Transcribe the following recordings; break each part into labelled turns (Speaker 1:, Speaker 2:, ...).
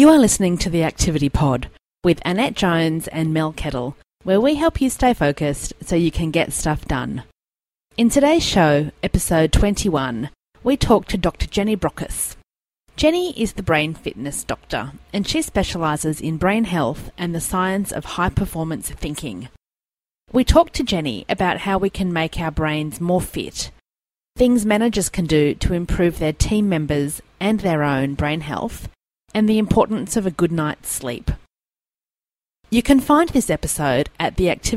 Speaker 1: You are listening to The Activity Pod with Annette Jones and Mel Kettle, where we help you stay focused so you can get stuff done. In today's show, episode 21, we talk to Dr. Jenny Brockis. Jenny is the brain fitness doctor, and she specialises in brain health and the science of high-performance thinking. We talk to Jenny about how we can make our brains more fit, things managers can do to improve their team members and their own brain health, and the importance of a good night's sleep. You can find this episode at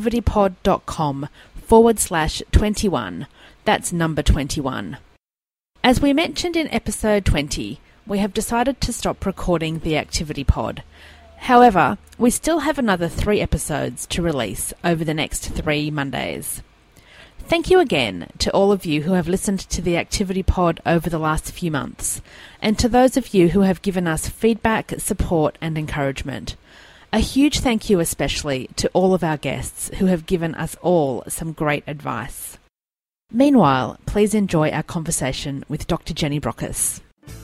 Speaker 1: theactivitypod.com/21. That's number 21. As we mentioned in episode 20, we have decided to stop recording the Activity Pod. However, we still have another 3 episodes to release over the next 3 Mondays. Thank you again to all of you who have listened to the Activity Pod over the last few months, and to those of you who have given us feedback, support and encouragement. A huge thank you especially to all of our guests who have given us all some great advice. Meanwhile, please enjoy our conversation with Dr. Jenny Brockis.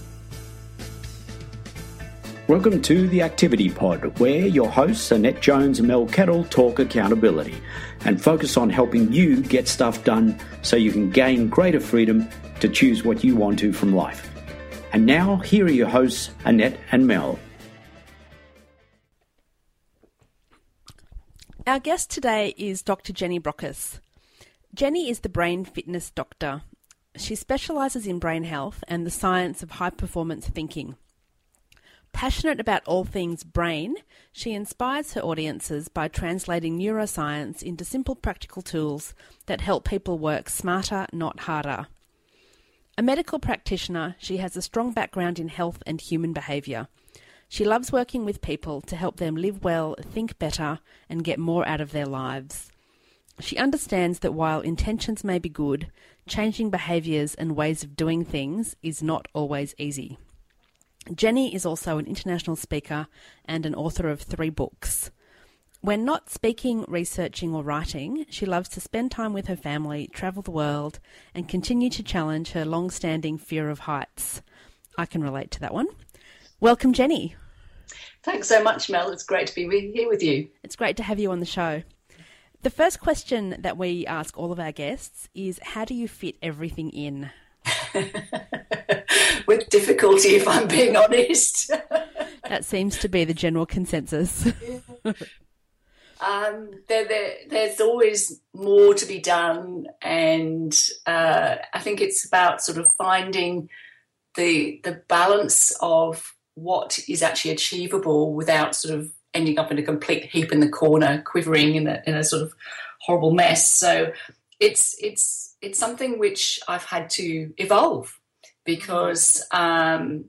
Speaker 2: Welcome to The Activity Pod, where your hosts Annette Jones and Mel Kettle talk accountability and focus on helping you get stuff done so you can gain greater freedom to choose what you want to from life. And now, here are your hosts, Annette and Mel.
Speaker 1: Our guest today is Dr. Jenny Brockis. Jenny is the brain fitness doctor. She specialises in brain health and the science of high-performance thinking. Passionate about all things brain, she inspires her audiences by translating neuroscience into simple practical tools that help people work smarter, not harder. A medical practitioner, she has a strong background in health and human behaviour. She loves working with people to help them live well, think better, and get more out of their lives. She understands that while intentions may be good, changing behaviours and ways of doing things is not always easy. Jenny is also an international speaker and an author of 3 books. When not speaking, researching or writing, she loves to spend time with her family, travel the world, and continue to challenge her long-standing fear of heights. I can relate to that one. Welcome, Jenny.
Speaker 3: Thanks so much, Mel. It's great to be here with you.
Speaker 1: It's great to have you on the show. The first question that we ask all of our guests is, how do you fit everything in?
Speaker 3: With difficulty, if I'm being honest.
Speaker 1: That seems to be the general consensus.
Speaker 3: There's always more to be done, and I think it's about sort of finding the balance of what is actually achievable without sort of ending up in a complete heap in the corner, quivering in a sort of horrible mess. So it's something which I've had to evolve, because my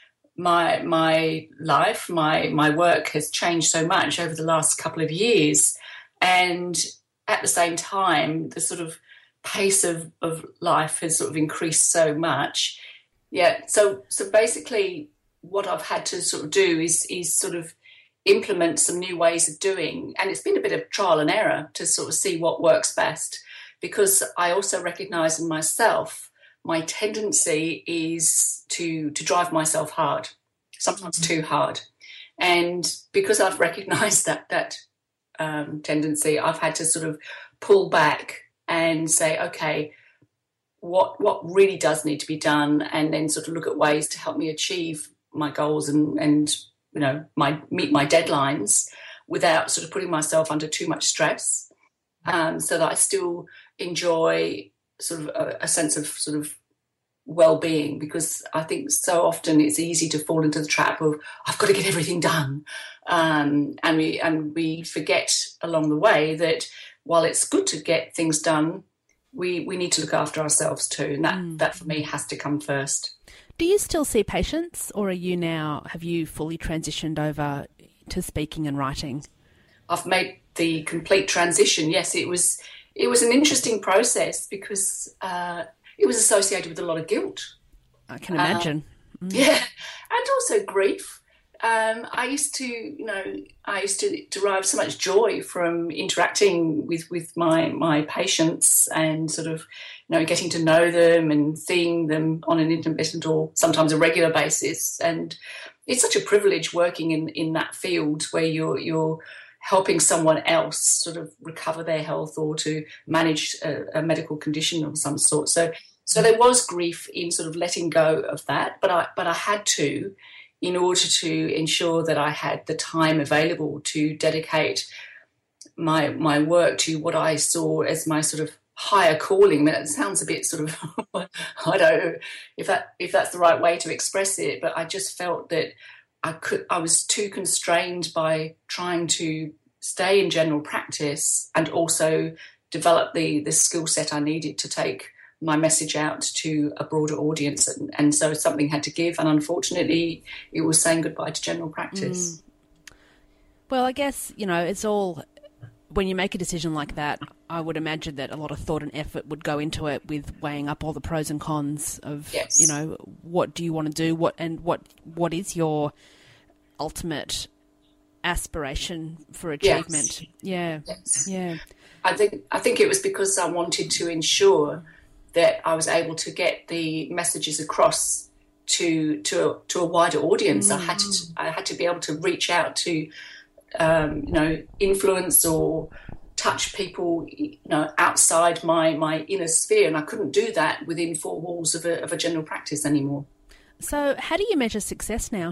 Speaker 3: life, my work has changed so much over the last couple of years, and at the same time, the sort of pace of life has sort of increased so much. Yeah, so basically, what I've had to sort of do is sort of implement some new ways of doing, and it's been a bit of trial and error to sort of see what works best. Because I also recognise in myself, my tendency is to drive myself hard, sometimes too hard. And because I've recognised that tendency, I've had to sort of pull back and say, okay, what really does need to be done, and then sort of look at ways to help me achieve my goals and you know, meet my deadlines without sort of putting myself under too much stress, so that I still enjoy sort of a sense of sort of well-being, because I think so often it's easy to fall into the trap of I've got to get everything done, and we forget along the way that while it's good to get things done, we need to look after ourselves too, and that for me has to come first.
Speaker 1: Do you still see patients, or have you fully transitioned over to speaking and writing?
Speaker 3: I've made the complete transition. Yes, it was an interesting process, because it was associated with a lot of guilt.
Speaker 1: I can imagine.
Speaker 3: Yeah, and also grief. I used to derive so much joy from interacting with my patients, and sort of, getting to know them and seeing them on an intermittent or sometimes a regular basis. And it's such a privilege working in that field where you're helping someone else sort of recover their health or to manage a medical condition of some sort. So there was grief in sort of letting go of that, but I had to, in order to ensure that I had the time available to dedicate my work to what I saw as my sort of higher calling. I mean, it sounds a bit sort of, I don't know if that's the right way to express it, but I just felt that I was too constrained by trying to stay in general practice and also develop the skill set I needed to take my message out to a broader audience. And so something had to give, and unfortunately it was saying goodbye to general practice.
Speaker 1: Well, I guess, it's all, when you make a decision like that, I would imagine that a lot of thought and effort would go into it, with weighing up all the pros and cons of,
Speaker 3: yes.
Speaker 1: What do you want to do, what is your ultimate aspiration for achievement.
Speaker 3: Yes.
Speaker 1: Yeah.
Speaker 3: I think it was because I wanted to ensure that I was able to get the messages across to a wider audience. I had to be able to reach out to influence or touch people outside my inner sphere, and I couldn't do that within four walls of a general practice anymore.
Speaker 1: So how do you measure success now?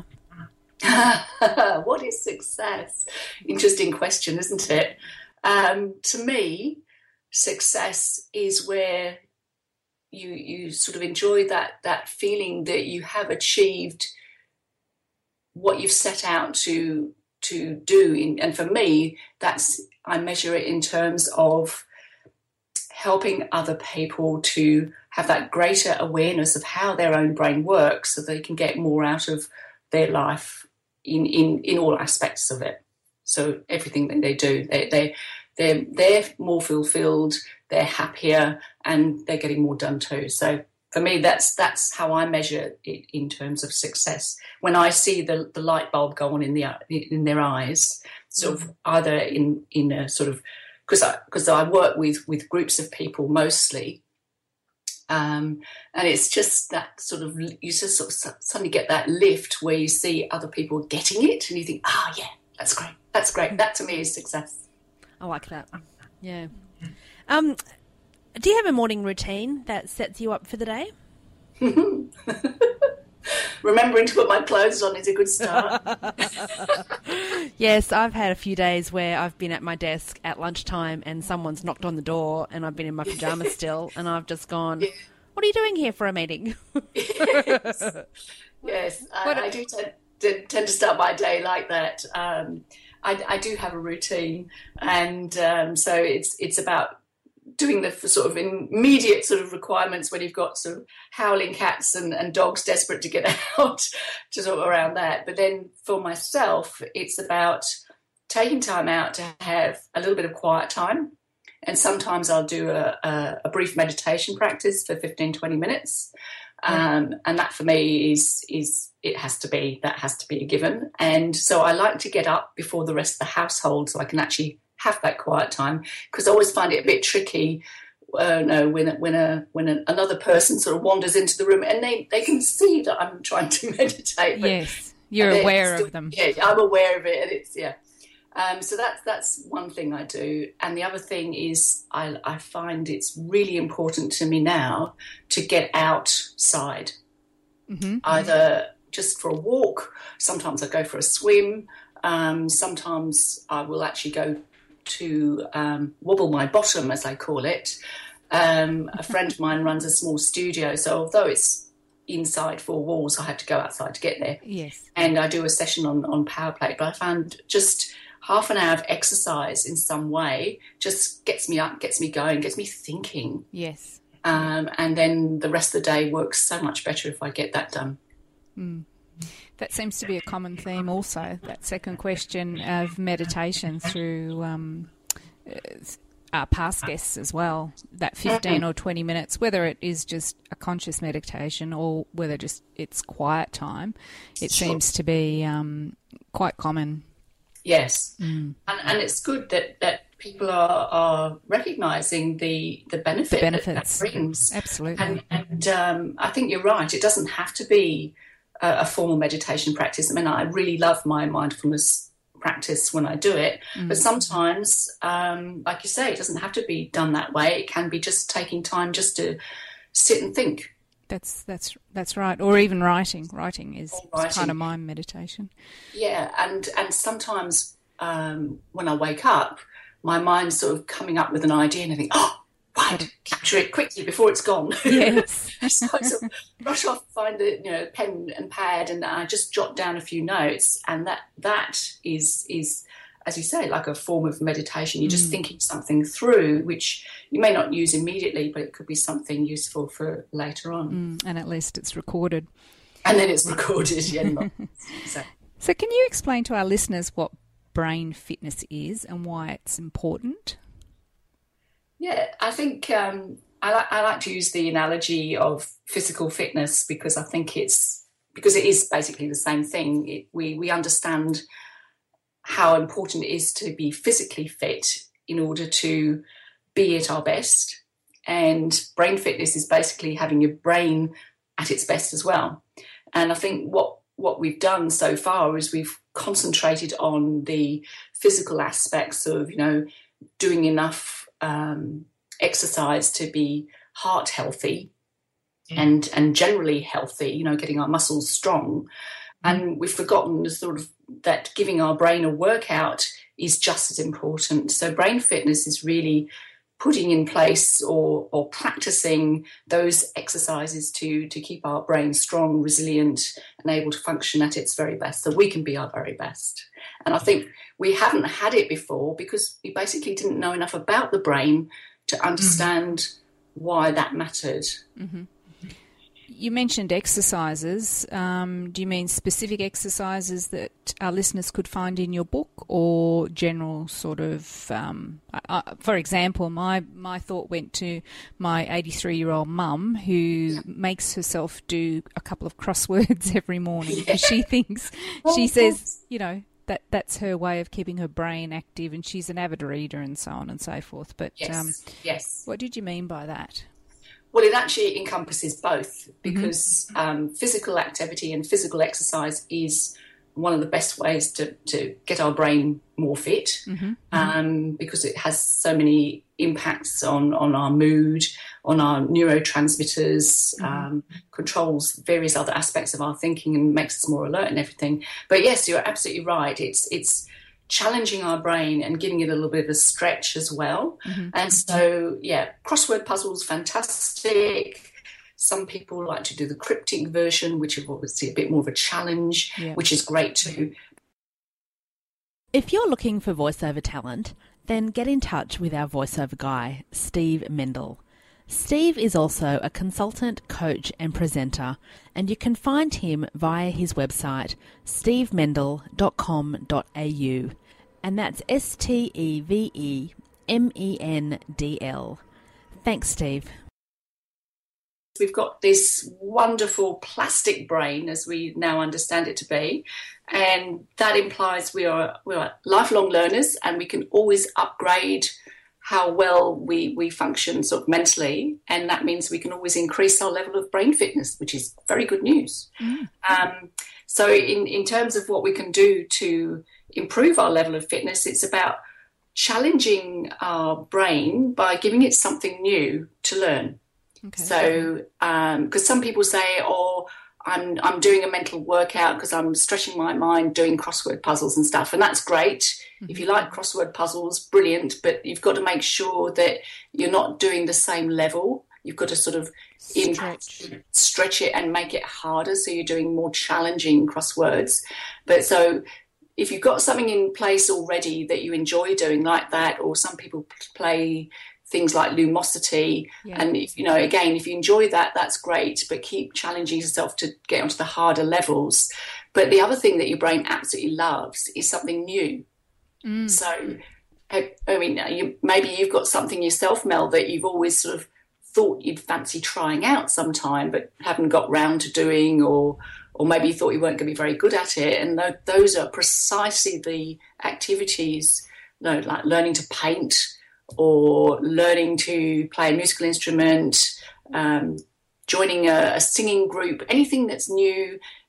Speaker 3: What is success? Interesting question, isn't it? To me, success is where you sort of enjoy that feeling that you have achieved what you've set out to do. And for me, I measure it in terms of helping other people to have that greater awareness of how their own brain works, so they can get more out of their life in all aspects of it. So everything that they do, they're more fulfilled, they're happier, and they're getting more done too. So for me, that's how I measure it in terms of success. When I see the light bulb go on in their eyes, sort of either in a sort of, because I work with groups of people mostly. And it's just that sort of, you just sort of suddenly get that lift where you see other people getting it and you think, yeah, that's great. That to me is success.
Speaker 1: I like that. Yeah. Do you have a morning routine that sets you up for the day?
Speaker 3: Remembering to put my clothes on is a good start.
Speaker 1: Yes, I've had a few days where I've been at my desk at lunchtime and someone's knocked on the door and I've been in my pyjamas still, and I've just gone, what are you doing here for a meeting? Yes. I do tend to start my day like that. I do have a routine, and so it's about doing the sort of immediate sort of requirements when you've got sort of howling cats and dogs desperate to get out, to sort of around that. But then for myself, it's about taking time out to have a little bit of quiet time. And sometimes I'll do a brief meditation practice for 15, 20 minutes. And that for me that has to be a given. And so I like to get up before the rest of the household so I can actually have that quiet time, because I always find it a bit tricky when another person sort of wanders into the room and they can see that I'm trying to meditate. But yes, you're aware of them.
Speaker 3: Yeah, I'm aware of it, and it's so that's one thing I do. And the other thing is I find it's really important to me now to get outside, either just for a walk. Sometimes I go for a swim. Sometimes I will actually go to wobble my bottom, as I call it. A friend of mine runs a small studio, so although it's inside four walls, I have to go outside to get there.
Speaker 1: Yes. And
Speaker 3: I do a session on power plate, but I found just half an hour of exercise in some way just gets me up, gets me going, gets me thinking.
Speaker 1: Yes.
Speaker 3: And then the rest of the day works so much better if I get that done.
Speaker 4: That seems to be a common theme also, that second question of meditation through our past guests as well, that 15 or 20 minutes, whether it is just a conscious meditation or whether just it's quiet time, it seems to be quite common.
Speaker 3: Yes, and it's good that people are recognising the benefits that brings.
Speaker 4: Absolutely.
Speaker 3: And I think you're right. It doesn't have to be a formal meditation practice. I mean, I really love my mindfulness practice when I do it, but sometimes, like you say, it doesn't have to be done that way. It can be just taking time just to sit and think.
Speaker 4: That's right. Or even writing. Writing is kind of my meditation.
Speaker 3: Yeah, and sometimes when I wake up, my mind's sort of coming up with an idea, and I think, oh, right, capture it quickly before it's gone.
Speaker 4: Yes.
Speaker 3: So I sort of rush off, find a pen and pad, and I just jot down a few notes, and that is, as you say, like a form of meditation. You're just thinking something through, which you may not use immediately, but it could be something useful for later on.
Speaker 4: And at least it's recorded.
Speaker 3: And then it's recorded, yeah.
Speaker 4: So can you explain to our listeners what brain fitness is and why it's important?
Speaker 3: Yeah, I think I like to use the analogy of physical fitness because I think it is basically the same thing. We understand how important it is to be physically fit in order to be at our best, and brain fitness is basically having your brain at its best as well. And I think what we've done so far is we've concentrated on the physical aspects of, doing enough exercise to be heart healthy and generally healthy, getting our muscles strong. And we've forgotten sort of that giving our brain a workout is just as important. So brain fitness is really putting in place or practicing those exercises to keep our brain strong, resilient, and able to function at its very best, so we can be our very best. And I think we haven't had it before because we basically didn't know enough about the brain to understand why that mattered.
Speaker 4: Mm-hmm. You mentioned exercises. Do you mean specific exercises that our listeners could find in your book, or general sort of, for example, my thought went to my 83-year-old mum who makes herself do a couple of crosswords every morning because she thinks, she says, that's her way of keeping her brain active, and she's an avid reader and so on and so forth. But
Speaker 3: yes.
Speaker 4: What did you mean by that?
Speaker 3: Well, it actually encompasses both because physical activity and physical exercise is one of the best ways to get our brain more fit because it has so many impacts on our mood, on our neurotransmitters, controls various other aspects of our thinking and makes us more alert and everything. But yes, you're absolutely right. It's challenging our brain and giving it a little bit of a stretch as well. And so, crossword puzzles, fantastic. Some people like to do the cryptic version, which is obviously a bit more of a challenge, which is great too.
Speaker 1: If you're looking for voiceover talent, then get in touch with our voiceover guy, Steve Mendel. Steve is also a consultant, coach and presenter, and you can find him via his website, stevemendel.com.au, and that's STEVEMENDL. Thanks, Steve.
Speaker 3: We've got this wonderful plastic brain, as we now understand it to be, and that implies we are lifelong learners, and we can always upgrade how well we function sort of mentally, and that means we can always increase our level of brain fitness, which is very good news. So in terms of what we can do to improve our level of fitness, it's about challenging our brain by giving it something new to learn. Okay. So because some people say, I'm doing a mental workout because I'm stretching my mind doing crossword puzzles and stuff, and that's great. If you like crossword puzzles, brilliant, but you've got to make sure that you're not doing the same level. You've got to sort of stretch it and make it harder, so you're doing more challenging crosswords. But so if you've got something in place already that you enjoy doing like that, or some people play things like Lumosity, and if you enjoy that, that's great, but keep challenging yourself to get onto the harder levels. But the other thing that your brain absolutely loves is something new. So maybe you've got something yourself, Mel, that you've always sort of thought you'd fancy trying out sometime but haven't got round to doing, or maybe you thought you weren't going to be very good at it. And those are precisely the activities, like learning to paint, or learning to play a musical instrument, joining a singing group, anything that's new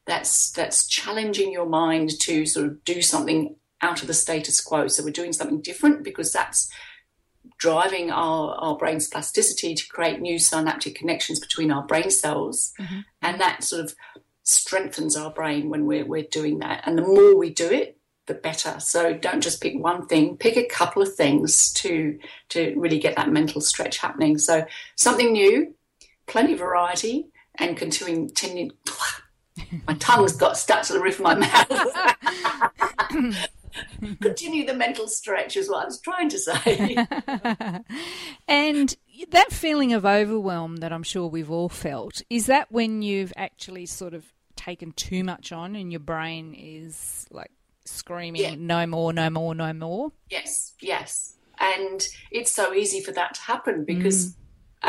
Speaker 3: that's challenging your mind to sort of do something out of the status quo. So we're doing something different because that's driving our brain's plasticity to create new synaptic connections between our brain cells. And that sort of strengthens our brain when we're doing that. And the more we do it, the better. So don't just pick one thing, pick a couple of things to really get that mental stretch happening. So something new, plenty of variety, and continue. My tongue's got stuck to the roof of my mouth. Continue the mental stretch is what I was trying to say.
Speaker 4: And that feeling of overwhelm that I'm sure we've all felt, is that when you've actually sort of taken too much on and your brain is like screaming, no more, no more, no more?
Speaker 3: Yes. And it's so easy for that to happen because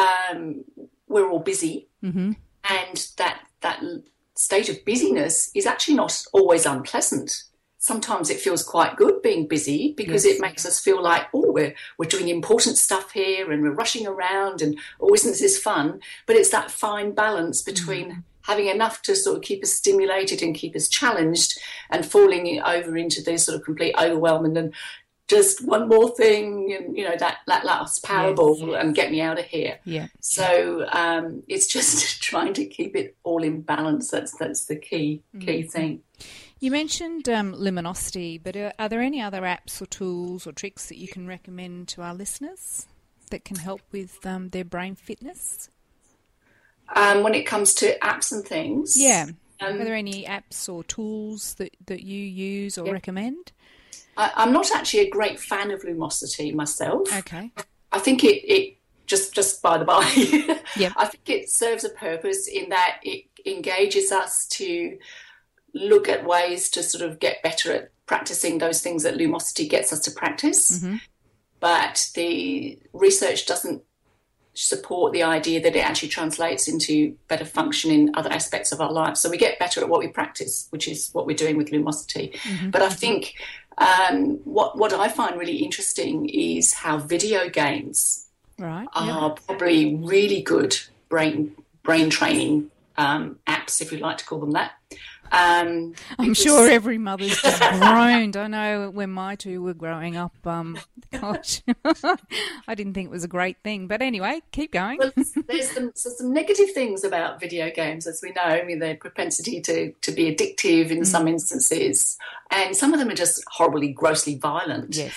Speaker 3: we're all busy, and that state of busyness is actually not always unpleasant. Sometimes it feels quite good being busy because it makes us feel like, we're doing important stuff here and we're rushing around and, isn't this fun? But it's that fine balance between having enough to sort of keep us stimulated and keep us challenged and falling over into this sort of complete overwhelm and then just one more thing, and, that last Powerball and get me out of here. Yeah. So it's just trying to keep it all in balance. That's the key thing.
Speaker 4: You mentioned Luminosity, but are there any other apps or tools or tricks that you can recommend to our listeners that can help with their brain fitness?
Speaker 3: When it comes to apps and things?
Speaker 4: Yeah. Are there any apps or tools that you use or recommend?
Speaker 3: I'm not actually a great fan of Lumosity myself.
Speaker 4: Okay.
Speaker 3: I think it just by the by,
Speaker 4: yep.
Speaker 3: I think it serves a purpose in that it engages us to look at ways to sort of get better at practicing those things that Lumosity gets us to practice. But the research doesn't support the idea that it actually translates into better function in other aspects of our lives. So we get better at what we practice, which is what we're doing with Lumosity. But I think what I find really interesting is how video games are probably really good brain training apps, if you like to call them that.
Speaker 4: I'm sure every mother's just groaned. I know when my two were growing up, gosh, I didn't think it was a great thing. But anyway, keep going.
Speaker 3: Well, there's some negative things about video games, as we know. I mean, their propensity to be addictive in some instances, and some of them are just horribly, grossly violent.
Speaker 4: Yes.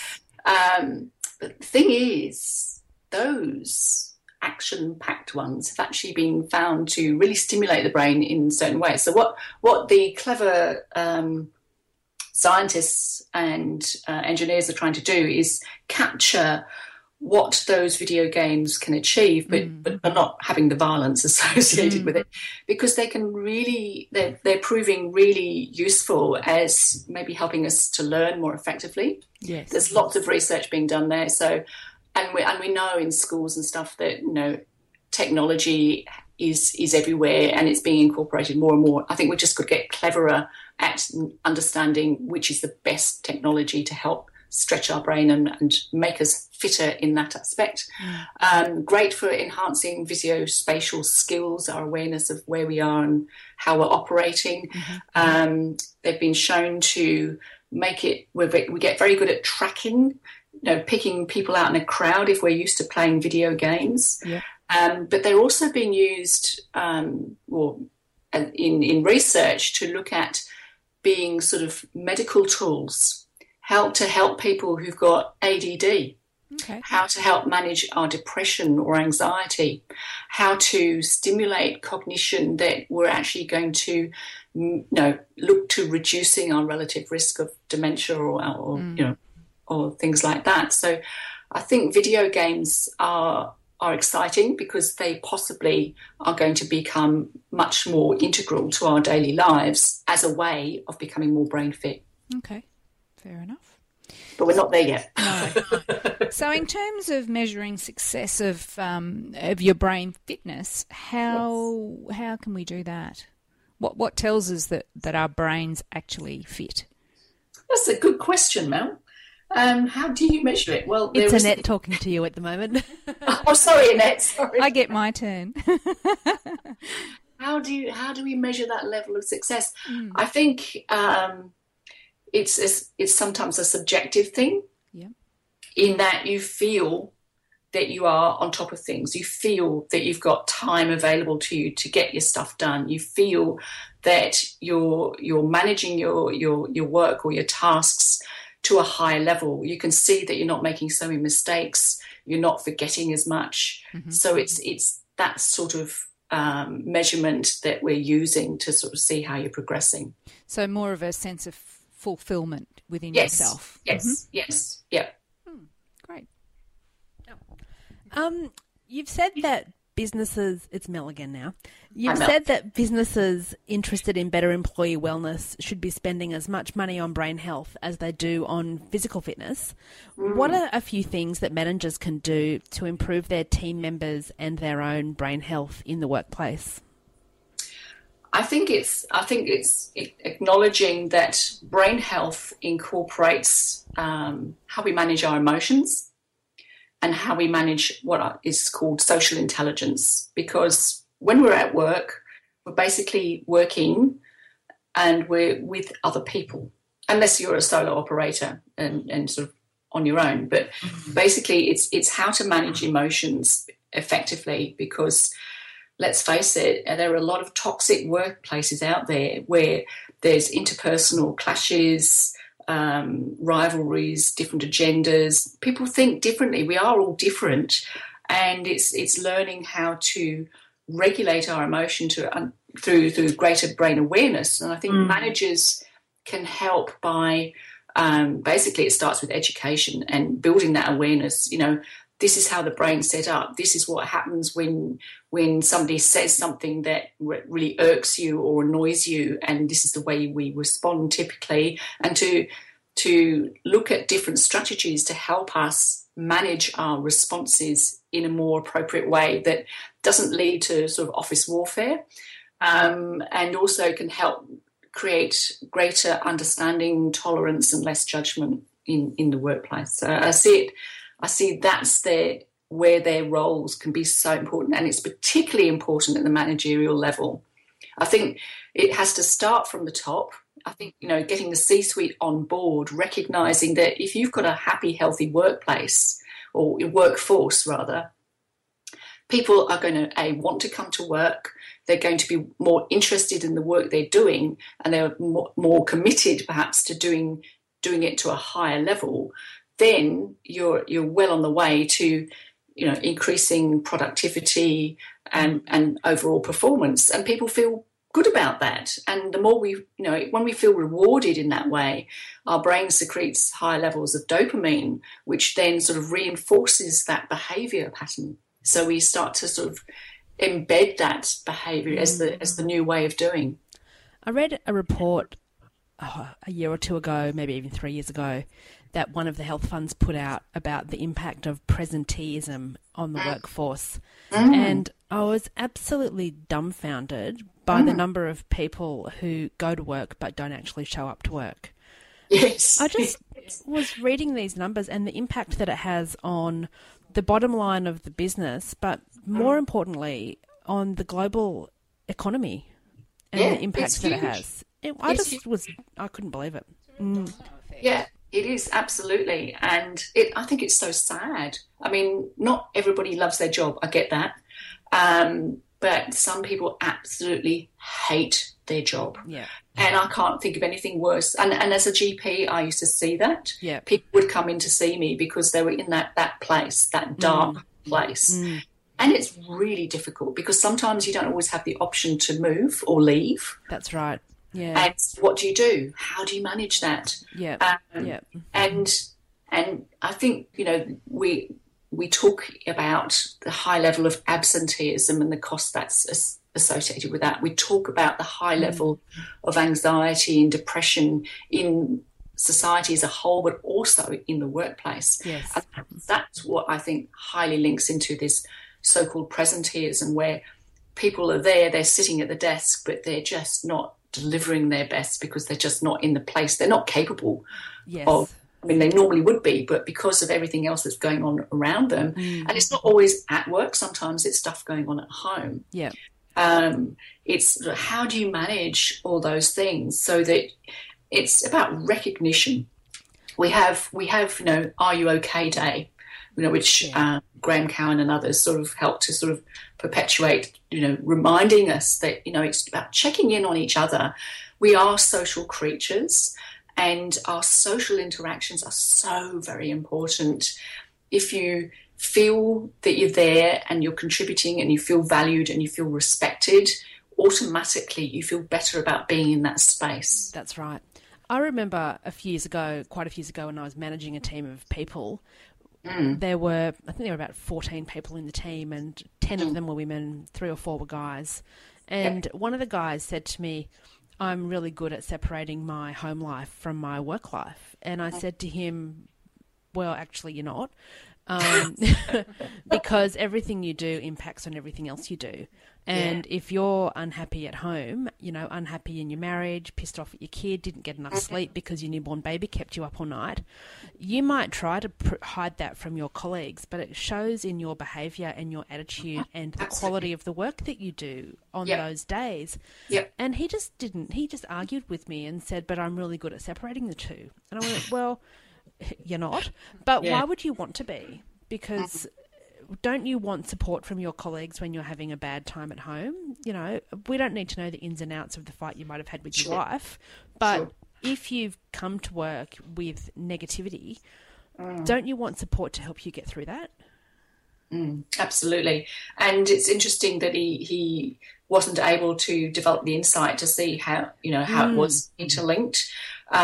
Speaker 3: But the thing is, those action-packed ones have actually been found to really stimulate the brain in certain ways. So what the clever scientists and engineers are trying to do is capture what those video games can achieve, but not having the violence associated with it, because they can really, they're proving really useful as maybe helping us to learn more effectively.
Speaker 4: Yes.
Speaker 3: There's lots of research being done there. So, and we know in schools and stuff that, technology is everywhere and it's being incorporated more and more. I think we just could get cleverer at understanding which is the best technology to help stretch our brain and make us fitter in that aspect. Great for enhancing visuospatial skills, our awareness of where we are and how we're operating. They've been shown to make it, we get very good at tracking, picking people out in a crowd if we're used to playing video games.
Speaker 4: Yeah.
Speaker 3: But they're also being used in research to look at being sort of medical tools, to help people who've got ADD, how to help manage our depression or anxiety, how to stimulate cognition that we're actually going to look to reducing our relative risk of dementia or things like that. So I think video games are exciting because they possibly are going to become much more integral to our daily lives as a way of becoming more brain fit.
Speaker 4: Okay, fair enough.
Speaker 3: But we're not there yet.
Speaker 4: No. So in terms of measuring success of your brain fitness, how can we do that? What tells us that our brain's actually fit?
Speaker 3: That's a good question, Mel. How do you measure it? Well,
Speaker 1: it's Annette talking to you at the moment.
Speaker 3: Oh, sorry, Annette. Sorry.
Speaker 4: I get my turn.
Speaker 3: how do we measure that level of success? I think it's sometimes a subjective thing.
Speaker 4: Yeah.
Speaker 3: In that you feel that you are on top of things. You feel that you've got time available to you to get your stuff done. You feel that you're managing your work or your tasks to a higher level. You can see that you're not making so many mistakes. You're not forgetting as much. So it's that sort of measurement that we're using to sort of see how you're progressing.
Speaker 4: So more of a sense of fulfillment within yourself.
Speaker 3: Yes, yes, yeah.
Speaker 4: Great.
Speaker 1: You've said that businesses, it's Mel again now, you've said that businesses interested in better employee wellness should be spending as much money on brain health as they do on physical fitness. What are a few things that managers can do to improve their team members and their own brain health in the workplace?
Speaker 3: I think it's acknowledging that brain health incorporates how we manage our emotions and how we manage what is called social intelligence. Because when we're at work, we're basically working and we're with other people, unless you're a solo operator and sort of on your own. But basically it's how to manage emotions effectively, because let's face it, there are a lot of toxic workplaces out there where there's interpersonal clashes, rivalries, different agendas. People think differently. We are all different, and it's learning how to regulate our emotion through greater brain awareness. And I think managers can help by basically it starts with education and building that awareness. You know, this is how the brain's set up. This is what happens when somebody says something that really irks you or annoys you, and this is the way we respond typically, and to look at different strategies to help us manage our responses in a more appropriate way that doesn't lead to sort of office warfare, and also can help create greater understanding, tolerance, and less judgment in the workplace. So I see that's where their roles can be so important, and it's particularly important at the managerial level. I think it has to start from the top. I think, you know, getting the C-suite on board, recognising that if you've got a happy, healthy workplace, or workforce rather, people are going to want to come to work. They're going to be more interested in the work they're doing, and they're more committed perhaps to doing it to a higher level. Then you're well on the way to, you know, increasing productivity and overall performance, and people feel good about that. And the more when we feel rewarded in that way, our brain secretes higher levels of dopamine, which then sort of reinforces that behaviour pattern. So we start to sort of embed that behaviour as the new way of doing.
Speaker 1: I read a report a year or two ago, maybe even 3 years ago, that one of the health funds put out about the impact of presenteeism on the workforce. And I was absolutely dumbfounded by the number of people who go to work but don't actually show up to work.
Speaker 3: Yes.
Speaker 1: I just was reading these numbers and the impact that it has on the bottom line of the business, but more importantly, on the global economy and the impact that it has. I couldn't believe it.
Speaker 3: Yeah, it is, absolutely. And I think it's so sad. I mean, not everybody loves their job. I get that. But some people absolutely hate their job. Yeah. And I can't think of anything worse. And as a GP, I used to see that. Yeah. People would come in to see me because they were in that place, that dark place. And it's really difficult because sometimes you don't always have the option to move or leave.
Speaker 1: That's right. Yeah.
Speaker 3: And what do you do? How do you manage that?
Speaker 1: Yeah.
Speaker 3: And I think, you know, we talk about the high level of absenteeism and the cost that's associated with that. We talk about the high level of anxiety and depression in society as a whole, but also in the workplace.
Speaker 1: Yes.
Speaker 3: And that's what I think highly links into this so-called presenteeism, where people are there, they're sitting at the desk, but they're just not delivering their best because they're just not in the place. They're not capable of. I mean, they normally would be, but because of everything else that's going on around them, and it's not always at work, sometimes it's stuff going on at home.
Speaker 1: Yeah.
Speaker 3: It's how do you manage all those things so that it's about recognition. We have, Are You OK Day, which Graham Cowan and others sort of help to sort of perpetuate, reminding us that, it's about checking in on each other. We are social creatures and our social interactions are so very important. If you feel that you're there and you're contributing and you feel valued and you feel respected, automatically you feel better about being in that space.
Speaker 1: That's right. I remember quite a few years ago when I was managing a team of people, there were about 14 people in the team and 10 of them were women, 3 or 4 were guys. And one of the guys said to me, I'm really good at separating my home life from my work life. And I said to him, well, actually, you're not. Because everything you do impacts on everything else you do. And if you're unhappy at home, unhappy in your marriage, pissed off at your kid, didn't get enough sleep because your newborn baby kept you up all night, you might try to hide that from your colleagues, but it shows in your behaviour and your attitude and the quality of the work that you do on those days. And he just didn't. He just argued with me and said, but I'm really good at separating the two. And I went, well, you're not. But why would you want to be? Because don't you want support from your colleagues when you're having a bad time at home? We don't need to know the ins and outs of the fight you might have had with your wife. But if you've come to work with negativity, don't you want support to help you get through that?
Speaker 3: Absolutely. And it's interesting that he wasn't able to develop the insight to see how it was interlinked.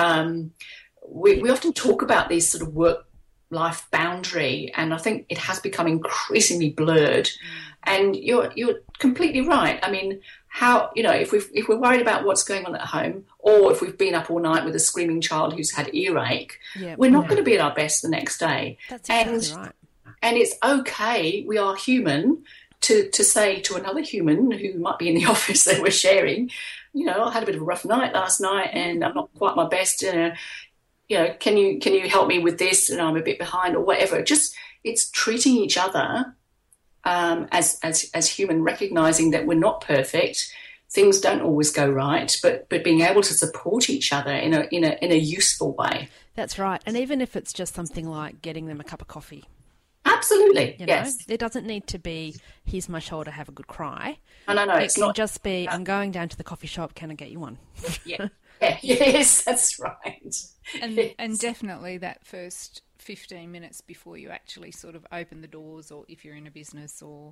Speaker 3: We often talk about these sort of work-life boundary, and I think it has become increasingly blurred. And you're completely right. I mean, how if we're worried about what's going on at home, or if we've been up all night with a screaming child who's had earache, we're not going to be at our best the next day.
Speaker 1: That's exactly right.
Speaker 3: And it's okay. We are human to say to another human who might be in the office that we're sharing, I had a bit of a rough night last night, and I'm not quite my best. Can you help me with this? And I'm a bit behind, or whatever. Just it's treating each other as human, recognizing that we're not perfect. Things don't always go right, but being able to support each other in a useful way.
Speaker 1: That's right. And even if it's just something like getting them a cup of coffee.
Speaker 3: Absolutely, yes.
Speaker 1: It doesn't need to be, here's my shoulder, have a good cry.
Speaker 3: No,
Speaker 1: it can just be, I'm going down to the coffee shop, can I get you one?
Speaker 3: Yes, that's right.
Speaker 4: And definitely that first 15 minutes before you actually sort of open the doors, or if you're in a business or,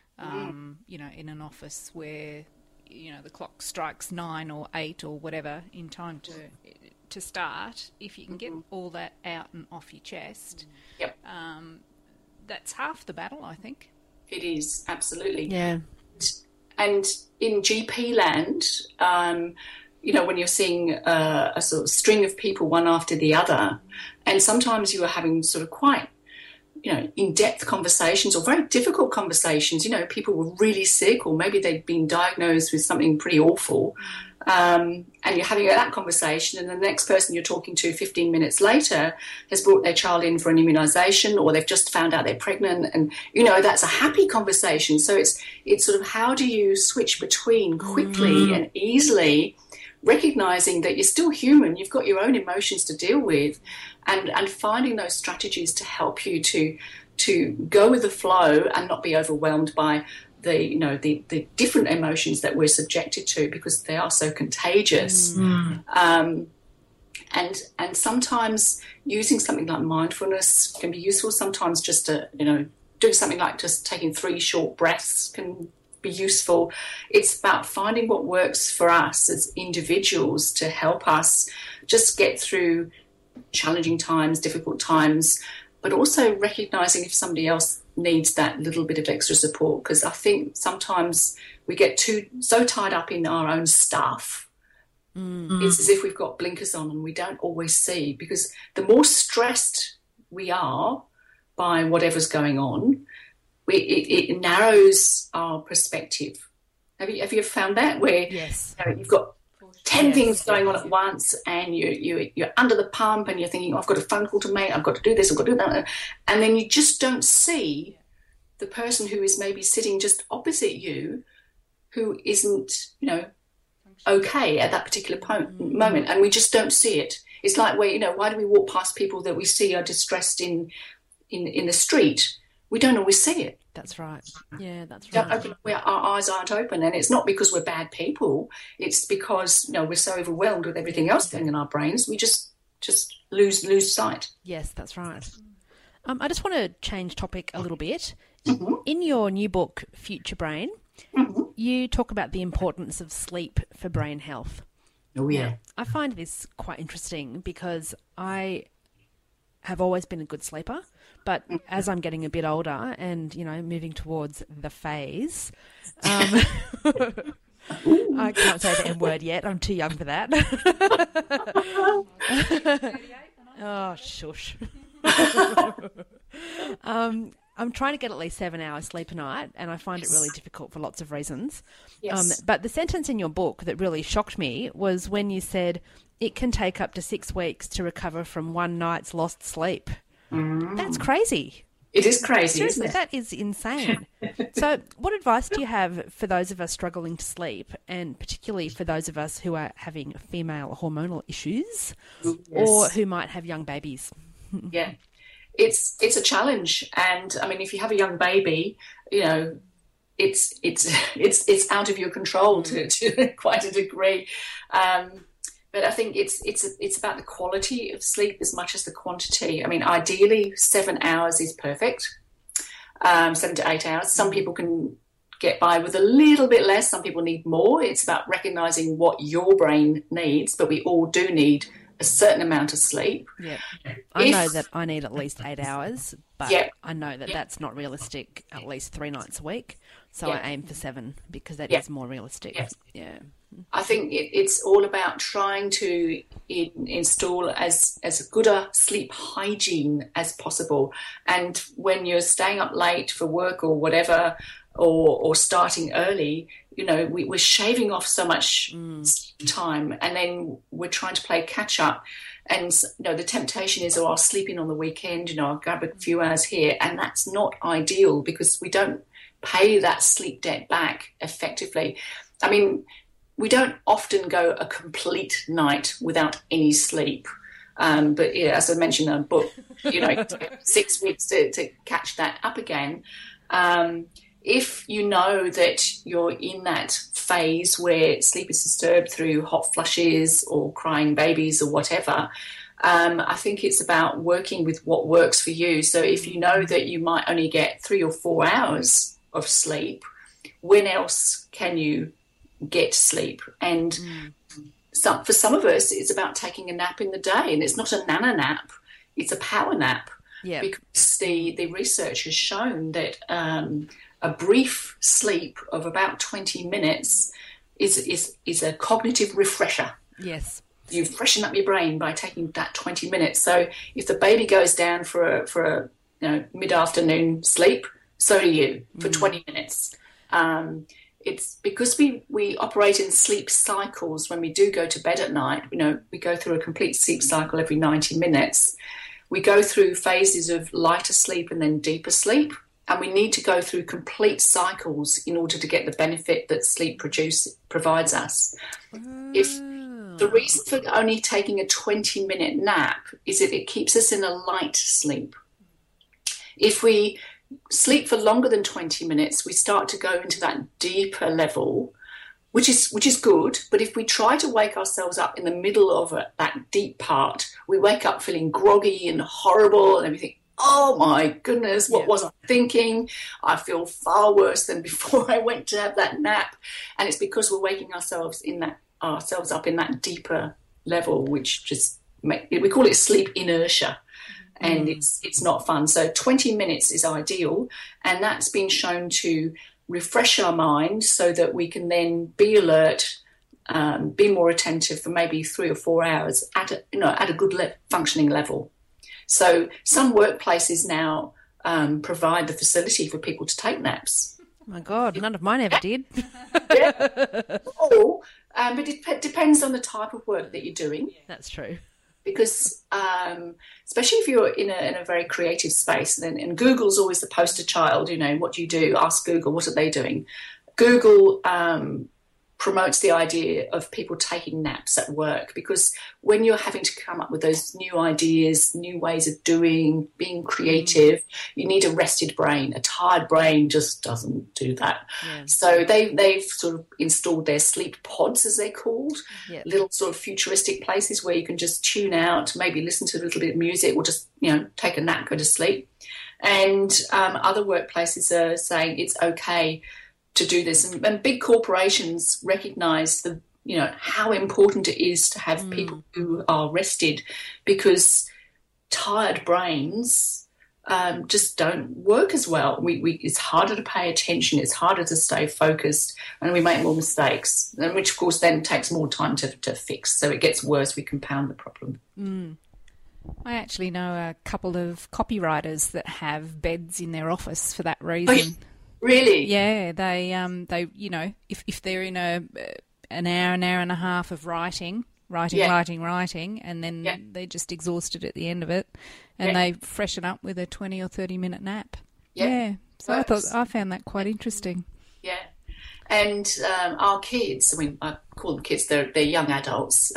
Speaker 4: in an office where, the clock strikes 9 or 8 or whatever in time to start, if you can get all that out and off your chest, that's half the battle, I think.
Speaker 3: It is, absolutely.
Speaker 1: Yeah.
Speaker 3: And in GP land, when you're seeing a sort of string of people one after the other, and sometimes you are having sort of quite, in-depth conversations or very difficult conversations. People were really sick, or maybe they'd been diagnosed with something pretty awful, and you're having that conversation, and the next person you're talking to 15 minutes later has brought their child in for an immunisation, or they've just found out they're pregnant, and, that's a happy conversation. So it's sort of how do you switch between quickly and easily, recognising that you're still human, you've got your own emotions to deal with, and finding those strategies to help you to go with the flow and not be overwhelmed by the different emotions that we're subjected to, because they are so contagious. And sometimes using something like mindfulness can be useful. Sometimes just doing something like just taking 3 short breaths can be useful. It's about finding what works for us as individuals to help us just get through challenging times, difficult times, but also recognising if somebody else needs that little bit of extra support, because I think sometimes we get so tied up in our own stuff. It's as if we've got blinkers on and we don't always see, because the more stressed we are by whatever's going on, it narrows our perspective. Have you found that? Where you've got 10 things going on at once, and you're under the pump, and you're thinking, I've got a phone call to make, I've got to do this, I've got to do that, and then you just don't see the person who is maybe sitting just opposite you, who isn't, okay at that particular moment, and we just don't see it. It's like why do we walk past people that we see are distressed in the street? We don't always see it.
Speaker 1: That's right. Yeah, that's right.
Speaker 3: Our eyes aren't open, and it's not because we're bad people. It's because we're so overwhelmed with everything else going in our brains. We just lose sight.
Speaker 1: Yes, that's right. I just want to change topic a little bit.
Speaker 3: Mm-hmm.
Speaker 1: In your new book, Future Brain, you talk about the importance of sleep for brain health.
Speaker 3: Oh, yeah.
Speaker 1: I find this quite interesting because I have always been a good sleeper, but as I'm getting a bit older and, moving towards the phase, I can't say the M word yet. I'm too young for that. Oh, shush. I'm trying to get at least 7 hours sleep a night, and I find it really difficult for lots of reasons.
Speaker 3: Yes.
Speaker 1: But the sentence in your book that really shocked me was when you said it can take up to 6 weeks to recover from one night's lost sleep. That's crazy.
Speaker 3: It is crazy,
Speaker 1: Seriously,
Speaker 3: isn't it?
Speaker 1: that is insane. So what advice do you have for those of us struggling to sleep, and particularly for those of us who are having female hormonal issues or who might have young babies?
Speaker 3: Yeah. It's a challenge, and I mean, if you have a young baby, it's out of your control to quite a degree. But I think it's about the quality of sleep as much as the quantity. I mean, ideally, 7 hours is perfect. 7 to 8 hours. Some people can get by with a little bit less. Some people need more. It's about recognizing what your brain needs, but we all do need a certain amount of sleep.
Speaker 1: Yeah, I know that I need at least 8 hours, but I know that that's not realistic at least 3 nights a week. So I aim for 7 because that is more realistic. Yeah.
Speaker 3: I think it's all about trying to install as good a sleep hygiene as possible. And when you're staying up late for work or whatever, or starting early, we're shaving off so much time, and then we're trying to play catch up. And the temptation is, I'll sleep in on the weekend, I'll grab a few hours here, and that's not ideal because we don't pay that sleep debt back effectively. I mean, we don't often go a complete night without any sleep. But as I mentioned in the book, 6 weeks to catch that up again. If you know that you're in that phase where sleep is disturbed through hot flushes or crying babies or whatever, I think it's about working with what works for you. So if you know that you might only get 3 or 4 hours of sleep, when else can you get sleep? And for some of us, it's about taking a nap in the day, and it's not a nana nap, it's a power nap.
Speaker 1: Yeah.
Speaker 3: Because the research has shown that a brief sleep of about 20 minutes is a cognitive refresher.
Speaker 1: Yes.
Speaker 3: You freshen up your brain by taking that 20 minutes. So if the baby goes down for a mid-afternoon sleep, so do you for 20 minutes. It's because we operate in sleep cycles. When we do go to bed at night, we go through a complete sleep cycle every 90 minutes. We go through phases of lighter sleep and then deeper sleep. And we need to go through complete cycles in order to get the benefit that sleep provides us. If the reason for only taking a 20-minute nap is that it keeps us in a light sleep. If we sleep for longer than 20 minutes, we start to go into that deeper level, which is good. But if we try to wake ourselves up in the middle of that deep part, we wake up feeling groggy and horrible and everything. Oh my goodness, what was I thinking? I feel far worse than before I went to have that nap. And it's because we're waking ourselves up in that deeper level, which we call it sleep inertia. And it's not fun. So 20 minutes is ideal, and that's been shown to refresh our mind so that we can then be alert, be more attentive for maybe 3 or 4 hours at a good functioning level. So some workplaces now provide the facility for people to take naps.
Speaker 1: Oh my God, none of mine ever did.
Speaker 3: But it depends on the type of work that you're doing.
Speaker 1: That's true.
Speaker 3: Because especially if you're in a very creative space, and Google's always the poster child, what do you do? Ask Google, what are they doing? Google promotes the idea of people taking naps at work, because when you're having to come up with those new ideas, new ways of doing, being creative, you need a rested brain. A tired brain just doesn't do that. Yeah. So they've sort of installed their sleep pods, as they're called, little sort of futuristic places where you can just tune out, maybe listen to a little bit of music, or just, take a nap, go to sleep. And other workplaces are saying it's okay to do this, and big corporations recognise how important it is to have people who are rested, because tired brains just don't work as well. It's harder to pay attention, it's harder to stay focused, and we make more mistakes, and which of course then takes more time to fix. So it gets worse. We compound the problem.
Speaker 4: I actually know a couple of copywriters that have beds in their office for that reason.
Speaker 3: Really?
Speaker 4: Yeah, they if they're in an hour and a half of writing, and then they're just exhausted at the end of it, and they freshen up with a 20 or 30-minute nap. Yeah. So I found that quite interesting.
Speaker 3: Yeah. And our kids, I call them kids, they're young adults,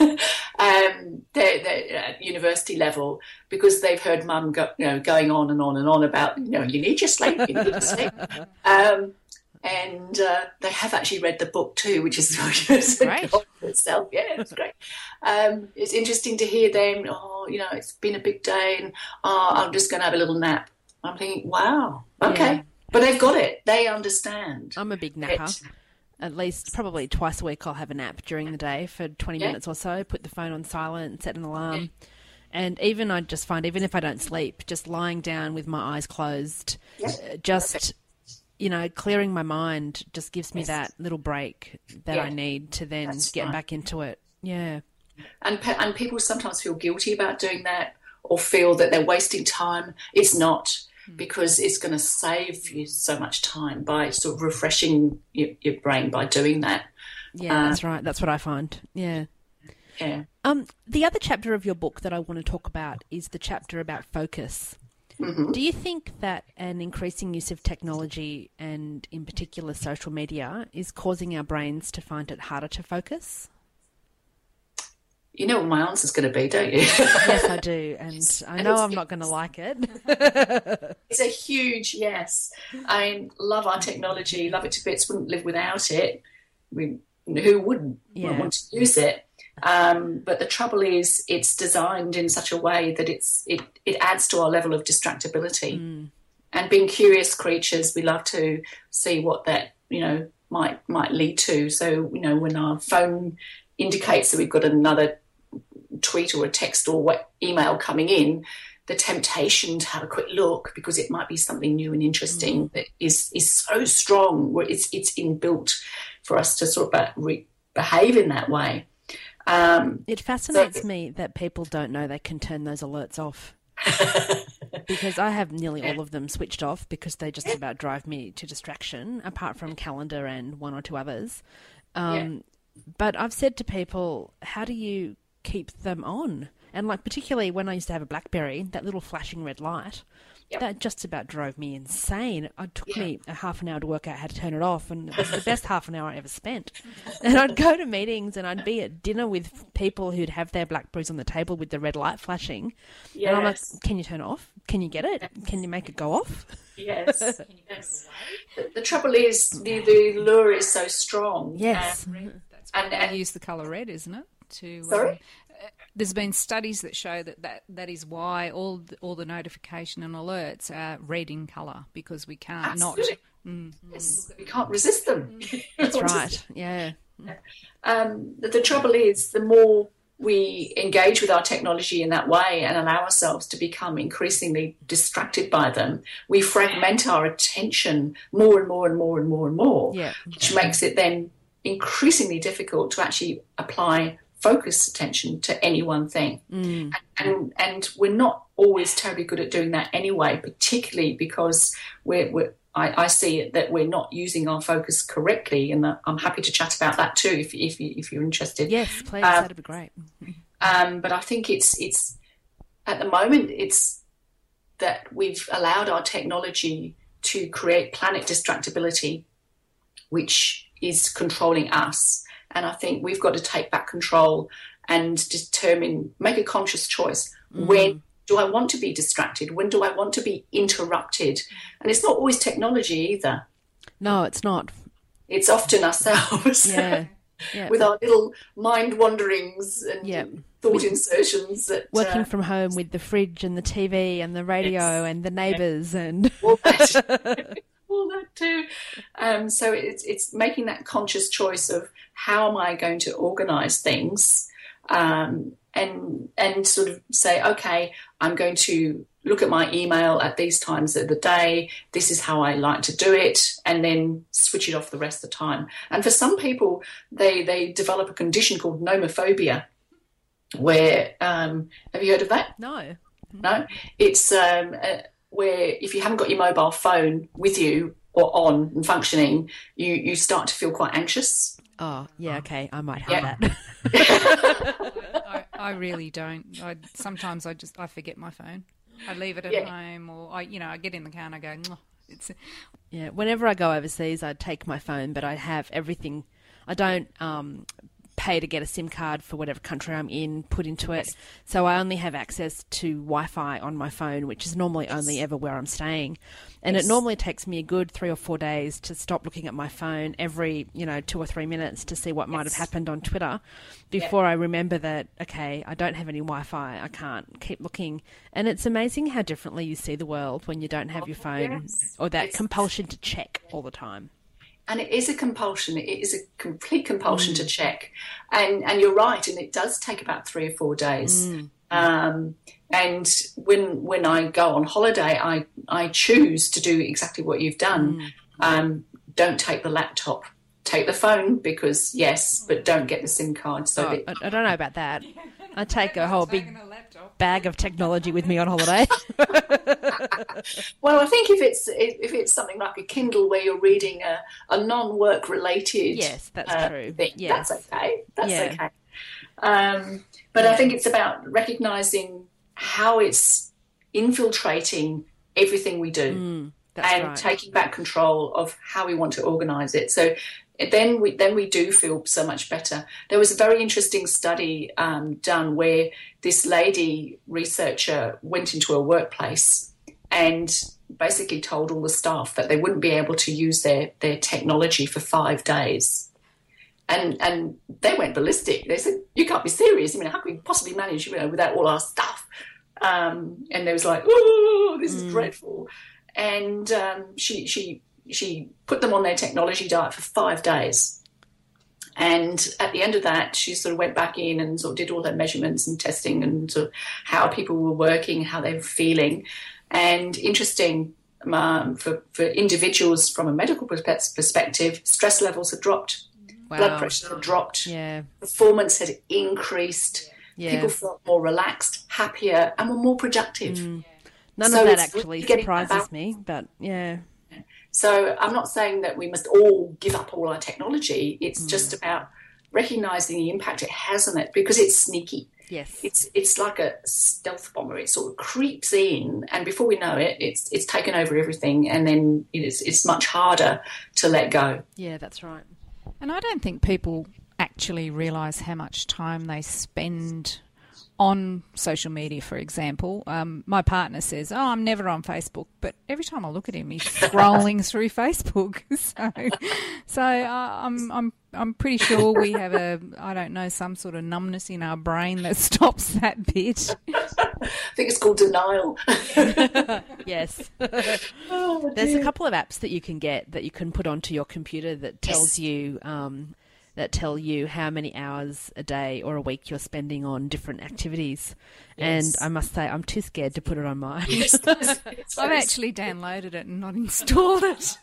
Speaker 3: they're at university level, because they've heard mum going on and on and on about, you need your sleep, you need your sleep. And they have actually read the book too, which is great for itself. Yeah, it's great. It's interesting to hear them, it's been a big day, and I'm just going to have a little nap. I'm thinking, wow, okay. Yeah. But they've got it. They understand.
Speaker 1: I'm a big napper. At least probably twice a week I'll have a nap during the day for 20 minutes or so, put the phone on silent, set an alarm. And I just find, even if I don't sleep, just lying down with my eyes closed, clearing my mind just gives me that little break that I need to then get back into it. Yeah.
Speaker 3: And people sometimes feel guilty about doing that, or feel that they're wasting time. It's not. Because it's going to save you so much time by sort of refreshing your brain by doing that.
Speaker 1: Yeah, that's right. That's what I find. Yeah.
Speaker 3: Yeah.
Speaker 1: The other chapter of your book that I want to talk about is the chapter about focus. Mm-hmm. Do you think that an increasing use of technology, and in particular social media, is causing our brains to find it harder to focus?
Speaker 3: You know what my answer's going to be, don't you?
Speaker 1: Yes, I do. And I know I'm not going to like it.
Speaker 3: It's a huge yes. I love our technology, love it to bits, wouldn't live without it. Who wouldn't want to use it? But the trouble is, it's designed in such a way that it adds to our level of distractibility. And being curious creatures, we love to see what that, might lead to. So, when our phone indicates that we've got another tweet or a text or email coming in, the temptation to have a quick look, because it might be something new and interesting, that is so strong. It's inbuilt for us to sort of behave in that way.
Speaker 1: It fascinates me that people don't know they can turn those alerts off. Because I have nearly all of them switched off, because they just about drive me to distraction, apart from calendar and one or two others. But I've said to people, how do you keep them on? And particularly when I used to have a BlackBerry, that little flashing red light, that just about drove me insane. It took me a half an hour to work out how to turn it off, and it was the best half an hour I ever spent. And I'd go to meetings, and I'd be at dinner with people who'd have their BlackBerries on the table with the red light flashing. Yes. And I'm like, can you turn it off? Can you get it? Can you make it go off?
Speaker 3: Yes. The trouble is, the lure is so strong.
Speaker 1: Yes.
Speaker 4: And use the colour red, isn't it?
Speaker 3: Sorry?
Speaker 4: There's been studies that show that is why all the notification and alerts are red in colour, because we can't
Speaker 3: Yes, we can't resist them.
Speaker 1: That's right. Yeah.
Speaker 3: The trouble is, the more we engage with our technology in that way and allow ourselves to become increasingly distracted by them, we fragment our attention more and more and more and more and more, which makes it then increasingly difficult to actually apply focused attention to any one thing. And we're not always terribly good at doing that anyway, particularly because I see it that we're not using our focus correctly, and I'm happy to chat about that too if you're interested.
Speaker 1: Yes, please, that'd be great.
Speaker 3: But I think it's at the moment it's that we've allowed our technology to create planet distractibility, which is controlling us. And I think we've got to take back control and make a conscious choice. When do I want to be distracted? When do I want to be interrupted? And it's not always technology either.
Speaker 1: No, it's not.
Speaker 3: It's often ourselves.
Speaker 1: Yeah.
Speaker 3: With our little mind wanderings and thought insertions.
Speaker 1: Working from home with the fridge and the TV and the radio and the neighbours and
Speaker 3: all that. All that too. So it's making that conscious choice of how am I going to organise things, and sort of say, okay, I'm going to look at my email at these times of the day. This is how I like to do it, and then switch it off the rest of the time. And for some people, they develop a condition called nomophobia, where have you heard of that?
Speaker 1: No.
Speaker 3: It's where if you haven't got your mobile phone with you or on and functioning, you start to feel quite anxious.
Speaker 1: Oh, yeah, okay, I might have that.
Speaker 4: I really don't. Sometimes I forget my phone. I leave it at home, or I get in the car and I go,
Speaker 1: Yeah, whenever I go overseas, I take my phone, but I have everything. I don't pay to get a SIM card for whatever country I'm in, put into it. So I only have access to Wi-Fi on my phone, which is normally only ever where I'm staying. And it normally takes me a good 3 or 4 days to stop looking at my phone every, 2 or 3 minutes to see what might have happened on Twitter before I remember that, okay, I don't have any Wi-Fi, I can't keep looking. And it's amazing how differently you see the world when you don't have your phone or that compulsion to check all the time.
Speaker 3: And it is a compulsion. It is a complete compulsion to check. And you're right, and it does take about 3 or 4 days. And when I go on holiday, I choose to do exactly what you've done. Don't take the laptop. Take the phone because, but don't get the SIM card.
Speaker 1: I don't know about that. I take a whole big bag of technology with me on holiday.
Speaker 3: Well, I think if it's something like a Kindle where you're reading a non-work related
Speaker 1: that's true.
Speaker 3: thing, that's okay. That's okay. But I think it's about recognising how it's infiltrating everything we do and taking back control of how we want to organise it. So then we do feel so much better. There was a very interesting study done where this lady researcher went into a workplace and basically told all the staff that they wouldn't be able to use their technology for 5 days. And they went ballistic. They said, you can't be serious. I mean, how can we possibly manage, without all our stuff? And they was like, oh, this is dreadful. And she put them on their technology diet for 5 days. And at the end of that, she sort of went back in and sort of did all their measurements and testing and sort of how people were working, how they were feeling. And interesting, for individuals from a medical perspective, stress levels had dropped, blood pressure had dropped, performance had increased, people felt more relaxed, happier, and were more productive.
Speaker 1: None of that actually surprises me, but
Speaker 3: So I'm not saying that we must all give up all our technology. It's just about recognising the impact it has on it, because it's sneaky.
Speaker 1: Yes.
Speaker 3: It's like a stealth bomber. It sort of creeps in, and before we know it, it's taken over everything, and then it's much harder to let go.
Speaker 1: Yeah, that's right.
Speaker 4: And I don't think people actually realise how much time they spend on social media, for example. My partner says, I'm never on Facebook, but every time I look at him, he's scrolling through Facebook. So I'm pretty sure we have some sort of numbness in our brain that stops that bit.
Speaker 3: I think it's called denial.
Speaker 1: Yes. There's a couple of apps that you can get that you can put onto your computer that tells you tell you how many hours a day or a week you're spending on different activities. And I must say, I'm too scared to put it on mine.
Speaker 4: I've actually downloaded it and not installed it.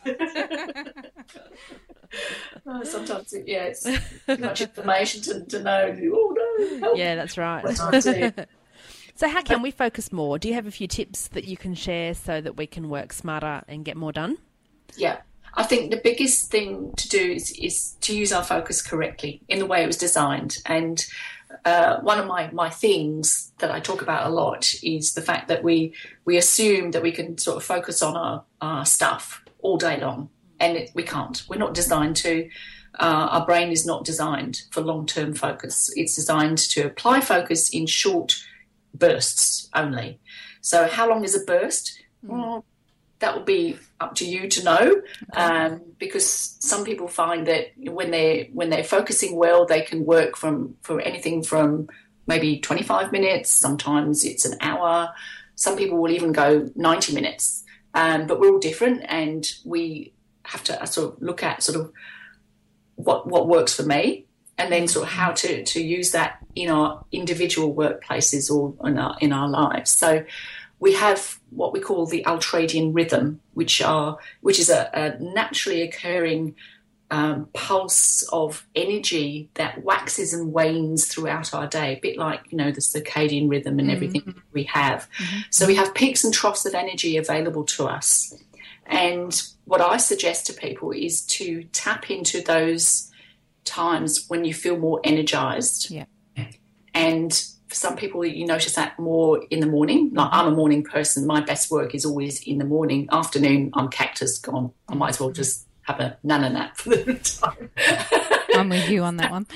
Speaker 3: Sometimes, it's too much information to know. Oh, no, help.
Speaker 1: Yeah, that's right. So how can we focus more? Do you have a few tips that you can share so that we can work smarter and get more done?
Speaker 3: Yeah. I think the biggest thing to do is to use our focus correctly in the way it was designed. And one of my things that I talk about a lot is the fact that we assume that we can sort of focus on our stuff all day long and we can't. We're not designed to. Our brain is not designed for long-term focus. It's designed to apply focus in short bursts only. So how long is a burst? Well, that will be up to you to know, because some people find that when they're focusing well, they can work for anything from maybe 25 minutes. Sometimes it's an hour. Some people will even go 90 minutes. But we're all different, and we have to sort of look at sort of what works for me, and then sort of how to use that in our individual workplaces or in our lives. So we have what we call the ultradian rhythm, which is a naturally occurring pulse of energy that waxes and wanes throughout our day, a bit like, the circadian rhythm and everything we have. So we have peaks and troughs of energy available to us. And what I suggest to people is to tap into those times when you feel more energized. Yeah. And for some people, you notice that more in the morning. Like, I'm a morning person. My best work is always in the morning. Afternoon, I'm cactus gone. I might as well just have a nana nap for the time.
Speaker 4: I'm with you on that one.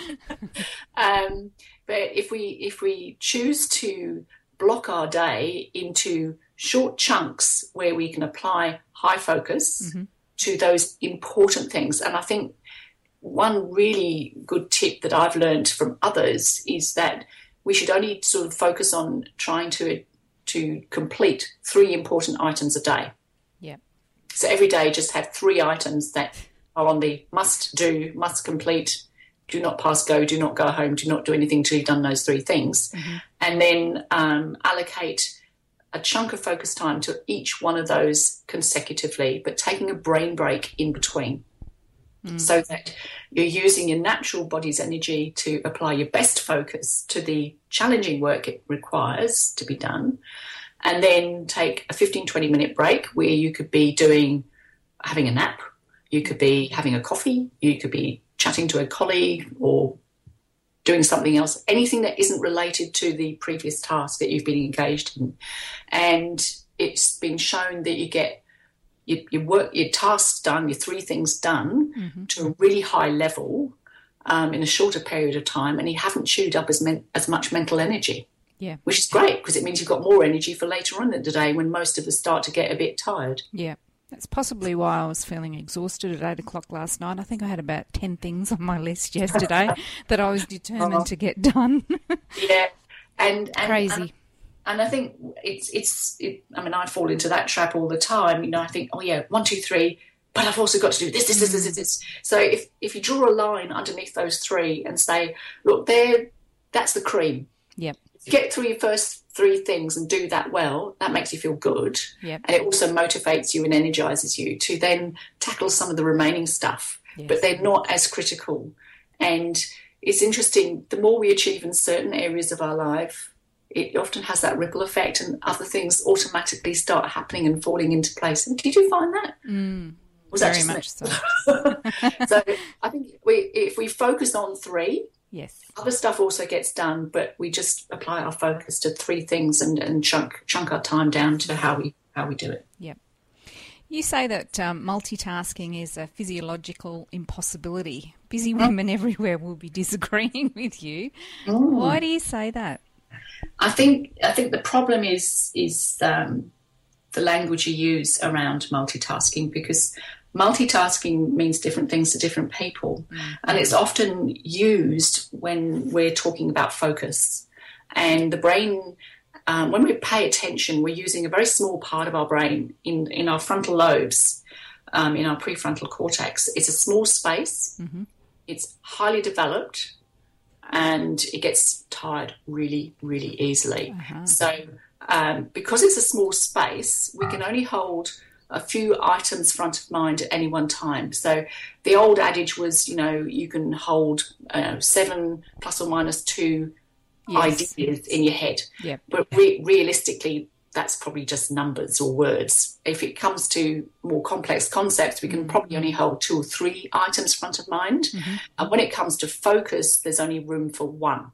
Speaker 3: But if we choose to block our day into short chunks where we can apply high focus to those important things, and I think one really good tip that I've learned from others is that we should only sort of focus on trying to complete 3 important items a day.
Speaker 4: Yeah.
Speaker 3: So every day just have 3 items that are on the must do, must complete, do not pass go, do not go home, do not do anything till you've done those 3 things. And then allocate a chunk of focus time to each one of those consecutively, but taking a brain break in between. So that you're using your natural body's energy to apply your best focus to the challenging work it requires to be done, and then take a 15-20 minute break where you could be having a nap, you could be having a coffee, you could be chatting to a colleague or doing something else, anything that isn't related to the previous task that you've been engaged in. And it's been shown that you get your tasks done, your 3 things done to a really high level in a shorter period of time, and you haven't chewed up as much mental energy.
Speaker 4: Yeah,
Speaker 3: which is great because it means you've got more energy for later on in the day when most of us start to get a bit tired.
Speaker 4: Yeah, that's possibly why I was feeling exhausted at 8 o'clock last night. I think I had about 10 things on my list yesterday that I was determined to get done.
Speaker 3: Yeah, and
Speaker 4: crazy.
Speaker 3: And I think I fall into that trap all the time. I think, 1, 2, 3, but I've also got to do this. So if you draw a line underneath those 3 and say, look, that's the cream.
Speaker 4: Yep.
Speaker 3: If you get through your first 3 things and do that well, that makes you feel good.
Speaker 4: Yep.
Speaker 3: And it also motivates you and energizes you to then tackle some of the remaining stuff. Yes. But they're not as critical. And it's interesting, the more we achieve in certain areas of our life, it often has that ripple effect, and other things automatically start happening and falling into place. And did you find that? Was
Speaker 4: very
Speaker 3: that
Speaker 4: much so.
Speaker 3: So I think if we focus on 3,
Speaker 4: yes,
Speaker 3: other stuff also gets done, but we just apply our focus to 3 things and chunk our time down to how we do it.
Speaker 4: Yep. You say that multitasking is a physiological impossibility. Busy women everywhere will be disagreeing with you. Why do you say that?
Speaker 3: I think the problem is the language you use around multitasking, because multitasking means different things to different people, and it's often used when we're talking about focus. And the brain, when we pay attention, we're using a very small part of our brain in our frontal lobes, in our prefrontal cortex. It's a small space. It's highly developed, and it gets tired really, really easily. So because it's a small space, we can only hold a few items front of mind at any one time. So the old adage was, you can hold 7 plus or minus 2 ideas in your head.
Speaker 4: Yep.
Speaker 3: But realistically, that's probably just numbers or words. If it comes to more complex concepts, we can probably only hold 2 or 3 items front of mind. And when it comes to focus, there's only room for one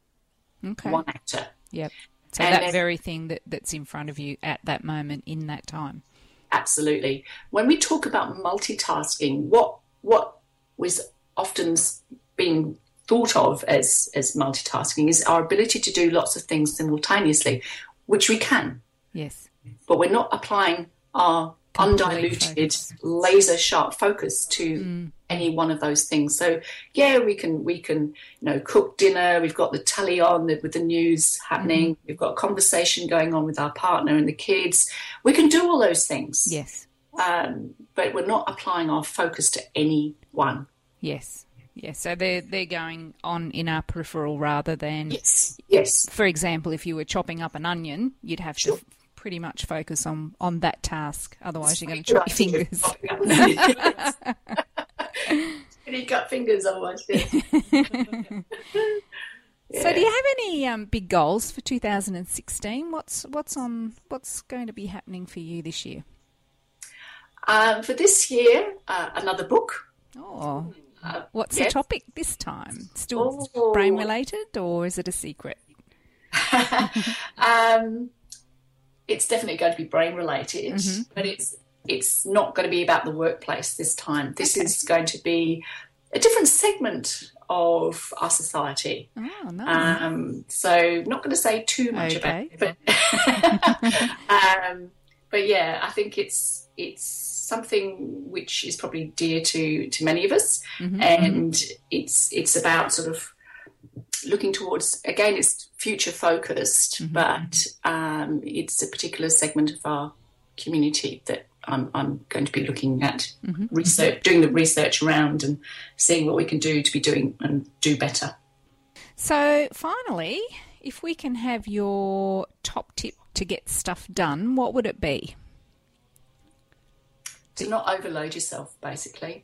Speaker 3: actor.
Speaker 4: Yep. So that very thing that's in front of you at that moment in that time.
Speaker 3: Absolutely. When we talk about multitasking, what was often being thought of as multitasking is our ability to do lots of things simultaneously, which we can.
Speaker 4: Yes.
Speaker 3: But we're not applying our undiluted, laser sharp focus to any one of those things. So yeah, we can cook dinner. We've got the telly on with the news happening. We've got a conversation going on with our partner and the kids. We can do all those things.
Speaker 4: Yes.
Speaker 3: But we're not applying our focus to any one.
Speaker 4: Yes. Yes. So they're going on in our peripheral rather than.
Speaker 3: Yes.
Speaker 4: For example, if you were chopping up an onion, you'd have to pretty much focus on that task. Otherwise, you're going to chop your fingers.
Speaker 3: You got fingers otherwise. Yeah.
Speaker 4: So, do you have any big goals for 2016? What's going to be happening for you this year?
Speaker 3: For this year, another book.
Speaker 4: Oh, what's the topic this time? Still brain related, or is it a secret?
Speaker 3: It's definitely going to be brain related, but it's not going to be about the workplace this time. This is going to be a different segment of our society.
Speaker 4: Oh, nice.
Speaker 3: So not going to say too much about it, but yeah, I think it's something which is probably dear to many of us, and it's about sort of looking towards, again, it's future focused, but it's a particular segment of our community that I'm going to be looking at, doing the research around and seeing what we can do to be doing and do better.
Speaker 4: So finally, if we can have your top tip to get stuff done, what would it be?
Speaker 3: To not overload yourself, basically.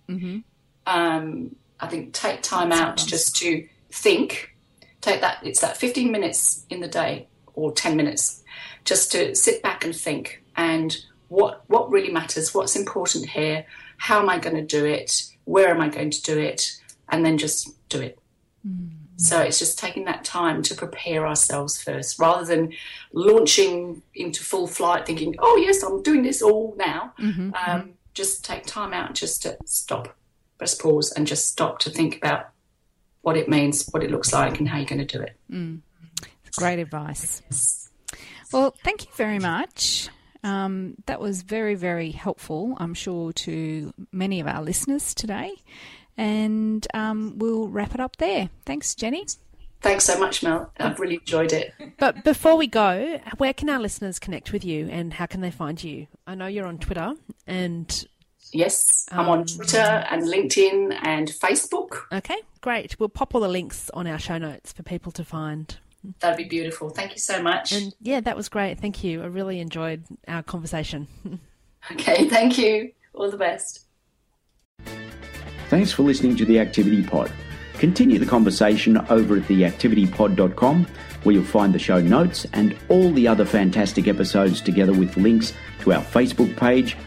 Speaker 3: I think take time out just to think. It's that 15 minutes in the day or 10 minutes just to sit back and think, and what really matters, what's important here, how am I going to do it, where am I going to do it, and then just do it. So it's just taking that time to prepare ourselves first rather than launching into full flight thinking, oh yes, I'm doing this all now. Just take time out just to stop, press pause and just stop to think about what it means, what it looks like, and how you're going to do it.
Speaker 4: It's great advice. Well, thank you very much. That was very, very helpful, I'm sure, to many of our listeners today. And we'll wrap it up there. Thanks, Jenny.
Speaker 3: Thanks so much, Mel. I've really enjoyed it.
Speaker 1: But before we go, where can our listeners connect with you and how can they find you? I know you're on Twitter and...
Speaker 3: Yes, I'm on Twitter and LinkedIn and Facebook.
Speaker 1: Okay, great. We'll pop all the links on our show notes for people to find.
Speaker 3: That'd be beautiful. Thank you so much.
Speaker 1: And yeah, that was great. Thank you. I really enjoyed our conversation.
Speaker 3: Okay, thank you. All the best.
Speaker 2: Thanks for listening to The Activity Pod. Continue the conversation over at theactivitypod.com, where you'll find the show notes and all the other fantastic episodes together with links to our Facebook page,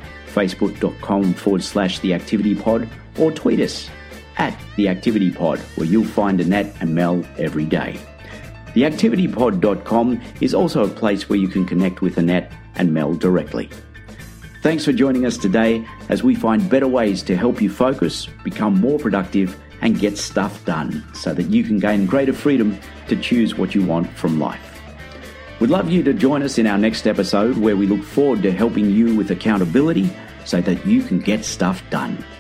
Speaker 2: facebook.com/theactivitypod, or tweet us at theactivitypod, where you'll find Annette and Mel every day. Theactivitypod.com is also a place where you can connect with Annette and Mel directly. Thanks for joining us today as we find better ways to help you focus, become more productive, and get stuff done so that you can gain greater freedom to choose what you want from life. We'd love you to join us in our next episode, where we look forward to helping you with accountability so that you can get stuff done.